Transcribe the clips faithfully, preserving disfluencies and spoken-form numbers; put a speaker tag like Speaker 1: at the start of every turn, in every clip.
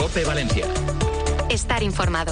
Speaker 1: COPE Valencia.
Speaker 2: Estar informado.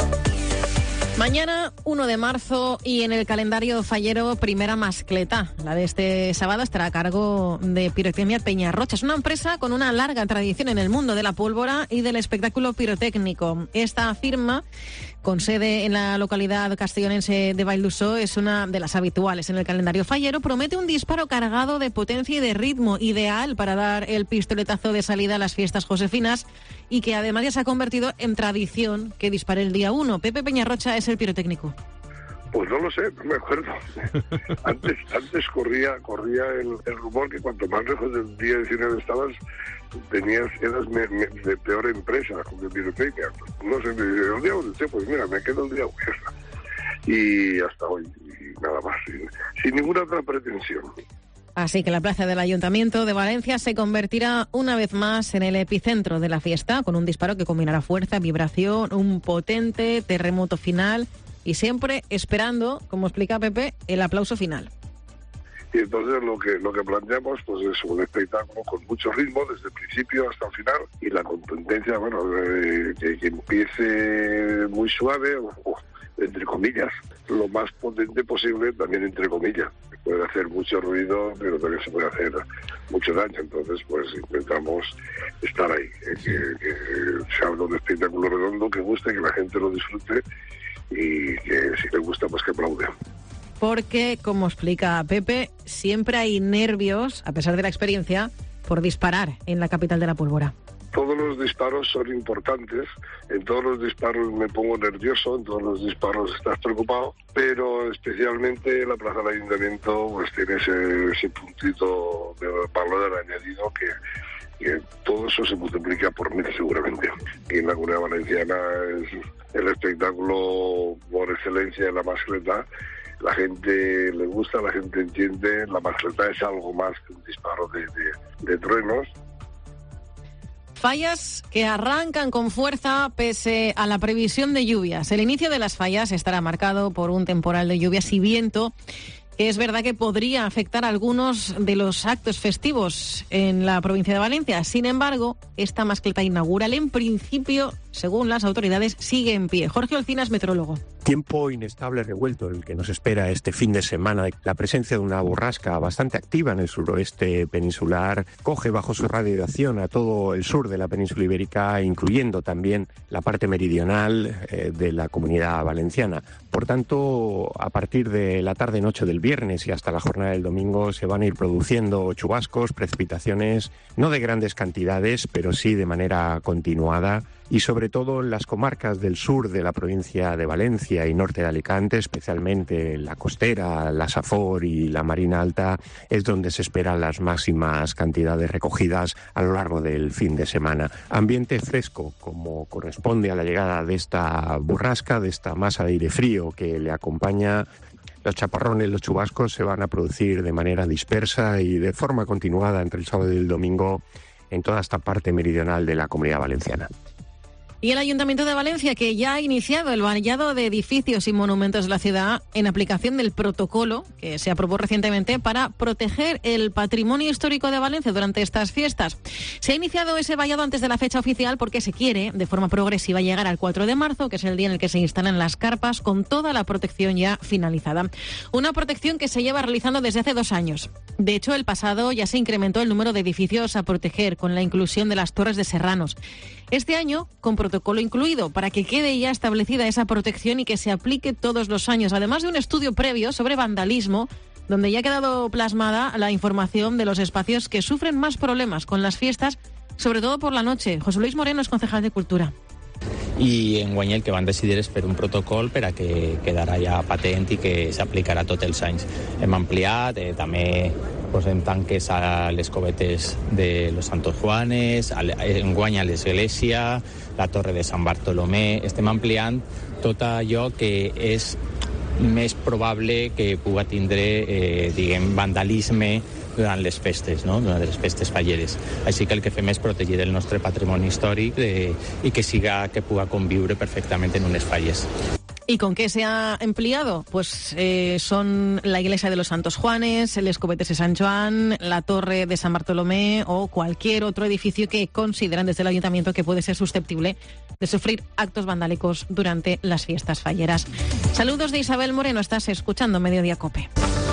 Speaker 3: Mañana, uno de marzo, y en el calendario fallero, primera mascleta. La de este sábado estará a cargo de Pirotecnia Peñarrocha. Es una empresa con una larga tradición en el mundo de la pólvora y del espectáculo pirotécnico. Esta firma, con sede en la localidad castellonense de Valldussó, es una de las habituales en el calendario fallero. Promete un disparo cargado de potencia y de ritmo, ideal para dar el pistoletazo de salida a las fiestas josefinas, y que además ya se ha convertido en tradición que dispare el día uno. Pepe Peñarrocha es el pirotécnico.
Speaker 4: Pues no lo sé, no me acuerdo. Antes antes corría corría el, el rumor que cuanto más lejos del día diecinueve estabas, tenías eras me, me, de peor empresa de pirotecnia. No sé, el día once, pues mira, me quedo el día once. Y hasta hoy, y nada más, sin, sin ninguna otra pretensión.
Speaker 3: Así que la plaza del Ayuntamiento de Valencia se convertirá una vez más en el epicentro de la fiesta, con un disparo que combinará fuerza, vibración, un potente terremoto final y siempre esperando, como explica Pepe, el aplauso final.
Speaker 4: Y entonces lo que lo que planteamos pues es un espectáculo con mucho ritmo desde el principio hasta el final, y la contundencia, bueno, eh, que, que empiece muy suave, o, o entre comillas, lo más potente posible, también entre comillas. Puede hacer mucho ruido, pero también se puede hacer mucho daño. Entonces, pues intentamos estar ahí, eh, que, que sea un espectáculo redondo, que guste, que la gente lo disfrute, y que si le gusta, pues que aplaude.
Speaker 3: Porque, como explica Pepe, siempre hay nervios, a pesar de la experiencia, por disparar en la capital de la pólvora.
Speaker 4: Todos los disparos son importantes, en todos los disparos me pongo nervioso, en todos los disparos estás preocupado, pero especialmente la plaza del Ayuntamiento pues tiene ese, ese puntito de valor añadido que, que todo eso se multiplica por mil seguramente. Y en la Comunidad Valenciana es el espectáculo por excelencia de la mascleta. La gente le gusta, la gente entiende, la mascleta es algo más que un disparo de, de, de truenos.
Speaker 3: Fallas que arrancan con fuerza pese a la previsión de lluvias. El inicio de las fallas estará marcado por un temporal de lluvias y viento, que es verdad que podría afectar a algunos de los actos festivos en la provincia de Valencia. Sin embargo, esta mascleta inaugural, en principio, según las autoridades, sigue en pie. Jorge Olcinas, meteorólogo.
Speaker 5: Tiempo inestable revuelto el que nos espera este fin de semana. La presencia de una borrasca bastante activa en el suroeste peninsular coge bajo su radiación a todo el sur de la península ibérica, incluyendo también la parte meridional eh, de la Comunidad Valenciana. Por tanto, a partir de la tarde-noche del viernes y hasta la jornada del domingo se van a ir produciendo chubascos, precipitaciones, no de grandes cantidades, pero sí de manera continuada, y sobre todo en las comarcas del sur de la provincia de Valencia y norte de Alicante, especialmente la costera, la Safor y la Marina Alta, es donde se esperan las máximas cantidades recogidas a lo largo del fin de semana. Ambiente fresco, como corresponde a la llegada de esta borrasca, de esta masa de aire frío que le acompaña. Los chaparrones, los chubascos se van a producir de manera dispersa y de forma continuada entre el sábado y el domingo en toda esta parte meridional de la Comunidad Valenciana.
Speaker 3: Y el Ayuntamiento de Valencia, que ya ha iniciado el vallado de edificios y monumentos de la ciudad en aplicación del protocolo que se aprobó recientemente para proteger el patrimonio histórico de Valencia durante estas fiestas. Se ha iniciado ese vallado antes de la fecha oficial porque se quiere, de forma progresiva, llegar al cuatro de marzo, que es el día en el que se instalan las carpas, con toda la protección ya finalizada. Una protección que se lleva realizando desde hace dos años. De hecho, el pasado ya se incrementó el número de edificios a proteger, con la inclusión de las Torres de Serranos. Este año, con protocolo incluido, para que quede ya establecida esa protección y que se aplique todos los años, además de un estudio previo sobre vandalismo, donde ya ha quedado plasmada la información de los espacios que sufren más problemas con las fiestas, sobre todo por la noche. José Luis Moreno es concejal de Cultura.
Speaker 6: I enguany el que van decidir és fer un protocol per a que quedarà ja patent i que s'aplicarà tots els anys. Hem ampliat, eh, també posem tanques a les covetes de los Santos Juanes, enguany a l'església, la Torre de Sant Bartolomé. Estem ampliant tot allò que és més probable que puga tindre, eh, diguem, vandalisme durant les festes, no? Durant les festes falleres. Així que el que fem és protegir el nostre patrimoni històric de, i que siga, que puga conviure perfectament en unes falles.
Speaker 3: ¿Y con qué se ha empleado? Pues eh, son la iglesia de los Santos Juanes, el Escobetes de San Joan, la torre de San Bartolomé o cualquier otro edificio que consideran desde el ayuntamiento que puede ser susceptible de sufrir actos vandálicos durante las fiestas falleras. Saludos de Isabel Moreno, estás escuchando Mediodía COPE.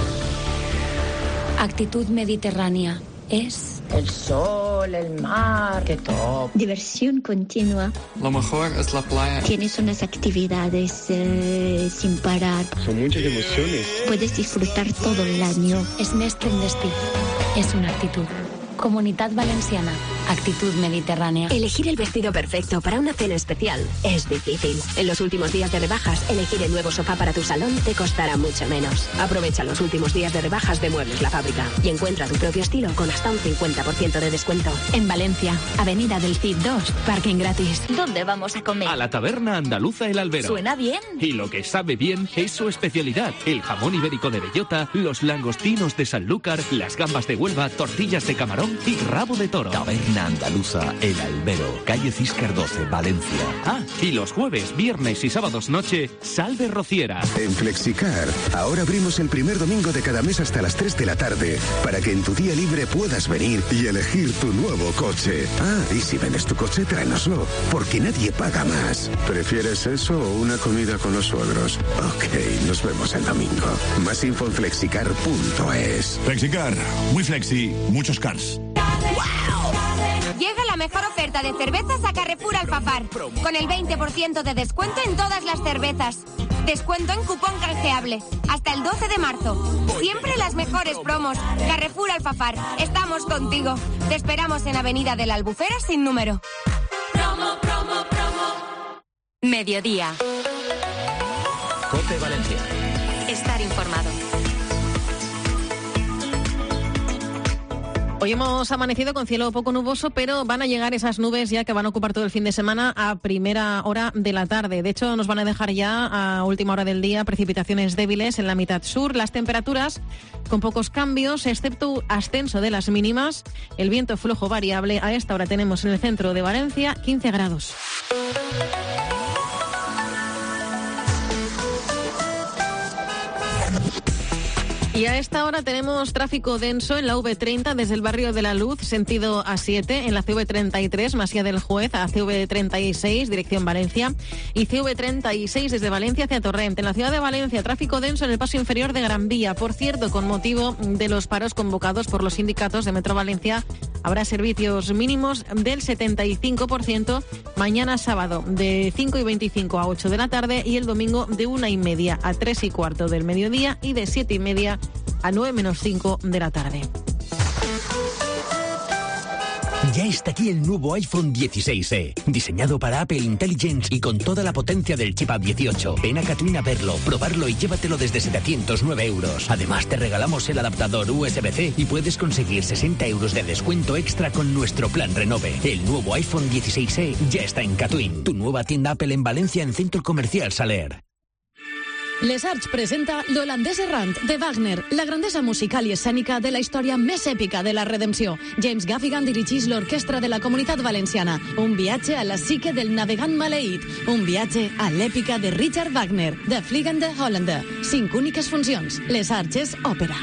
Speaker 1: Actitud mediterránea es el sol, el mar, que top.
Speaker 7: Diversión continua.
Speaker 8: Lo mejor es la playa.
Speaker 7: Tienes unas actividades eh, sin parar.
Speaker 9: Son muchas emociones.
Speaker 7: Puedes disfrutar todo el año.
Speaker 1: Es Mestre en Destí. Es una actitud. Comunidad Valenciana. Actitud mediterránea.
Speaker 10: Elegir el vestido perfecto para una cena especial es difícil. En los últimos días de rebajas, elegir el nuevo sofá para tu salón te costará mucho menos. Aprovecha los últimos días de rebajas de Muebles La Fábrica y encuentra tu propio estilo con hasta un cincuenta por ciento de descuento.
Speaker 1: En Valencia, Avenida del Cid dos, parking gratis.
Speaker 7: ¿Dónde vamos a comer?
Speaker 11: A la taberna andaluza El Albero.
Speaker 7: ¿Suena bien?
Speaker 11: Y lo que sabe bien es su especialidad. El jamón ibérico de bellota, los langostinos de Sanlúcar, las gambas de Huelva, tortillas de camarón y rabo de toro.
Speaker 12: Taberna andaluza El Albero, calle Císcar doce, Valencia.
Speaker 11: Ah, y los jueves, viernes y sábados noche, sal de rociera.
Speaker 13: En Flexicar, ahora abrimos el primer domingo de cada mes hasta las tres de la tarde, para que en tu día libre puedas venir y elegir tu nuevo coche. Ah, y si vendes tu coche, tráenoslo, porque nadie paga más. ¿Prefieres eso o una comida con los suegros? Ok, nos vemos el domingo. Más info en flexicar punto es.
Speaker 14: Flexicar, muy flexi, muchos cars.
Speaker 15: Llega la mejor oferta de cervezas a Carrefour Alfafar, con el veinte por ciento de descuento en todas las cervezas. Descuento en cupón canjeable, hasta el doce de marzo. Siempre las mejores promos. Carrefour Alfafar, estamos contigo. Te esperamos en Avenida de la Albufera sin número.
Speaker 2: Promo, promo, promo. Mediodía.
Speaker 12: COPE Valencia.
Speaker 2: Estar informado.
Speaker 3: Hoy hemos amanecido con cielo poco nuboso, pero van a llegar esas nubes ya que van a ocupar todo el fin de semana a primera hora de la tarde. De hecho, nos van a dejar ya a última hora del día precipitaciones débiles en la mitad sur. Las temperaturas con pocos cambios, excepto ascenso de las mínimas. El viento flojo variable. A esta hora tenemos en el centro de Valencia quince grados. Y a esta hora tenemos tráfico denso en la V treinta desde el barrio de la Luz, sentido A siete, en la C V treinta y tres, Masía del Juez, a C V treinta y seis, dirección Valencia, y C V treinta y seis desde Valencia hacia Torrent. En la ciudad de Valencia, tráfico denso en el paso inferior de Gran Vía. Por cierto, con motivo de los paros convocados por los sindicatos de Metro Valencia, habrá servicios mínimos del setenta y cinco por ciento mañana sábado de cinco y veinticinco a ocho de la tarde y el domingo de una y media a tres y cuarto del mediodía y de siete y media a nueve menos cinco de la tarde.
Speaker 16: Ya está aquí el nuevo iPhone dieciséis e, diseñado para Apple Intelligence y con toda la potencia del chip A dieciocho. Ven a Catwin a verlo, probarlo y llévatelo desde setecientos nueve euros. Además te regalamos el adaptador U S B C y puedes conseguir sesenta euros de descuento extra con nuestro plan Renove. El nuevo iPhone dieciséis e ya está en Catwin, tu nueva tienda Apple en Valencia en Centro Comercial Saler.
Speaker 17: Les Arts presenta l'Holandès Errant de Wagner, la grandesa musical i escènica de la història més èpica de la redempció. James Gaffigan dirigeix l'orquestra de la Comunitat Valenciana. Un viatge a la psique del navegant maleït. Un viatge a l'èpica de Richard Wagner, de Vliegende Hollander. Cinc úniques funcions. Les Arts és òpera.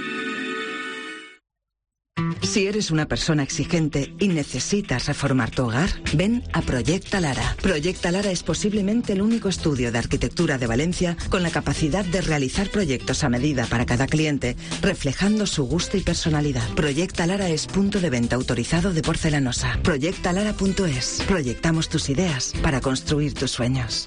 Speaker 18: Si eres una persona exigente y necesitas reformar tu hogar, ven a Proyecta Lara. Proyecta Lara es posiblemente el único estudio de arquitectura de Valencia con la capacidad de realizar proyectos a medida para cada cliente, reflejando su gusto y personalidad. Proyecta Lara es punto de venta autorizado de porcelanosa. proyecta lara punto es. Proyectamos tus ideas para construir tus sueños.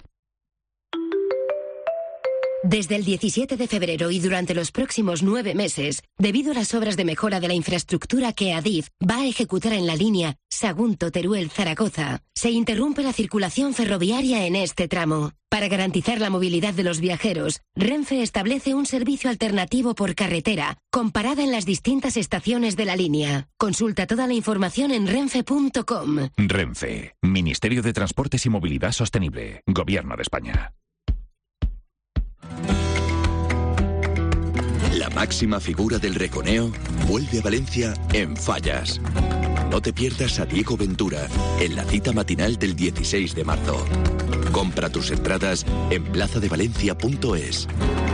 Speaker 10: Desde el diecisiete de febrero y durante los próximos nueve meses, debido a las obras de mejora de la infraestructura que Adif va a ejecutar en la línea Sagunto-Teruel-Zaragoza, se interrumpe la circulación ferroviaria en este tramo. Para garantizar la movilidad de los viajeros, Renfe establece un servicio alternativo por carretera, con parada en las distintas estaciones de la línea. Consulta toda la información en renfe punto com.
Speaker 12: Renfe, Ministerio de Transportes y Movilidad Sostenible, Gobierno de España.
Speaker 19: La máxima figura del reconeo vuelve a Valencia en Fallas.
Speaker 9: No te pierdas a Diego Ventura en la cita matinal del dieciséis de marzo. Compra tus entradas en plaza de valencia punto es.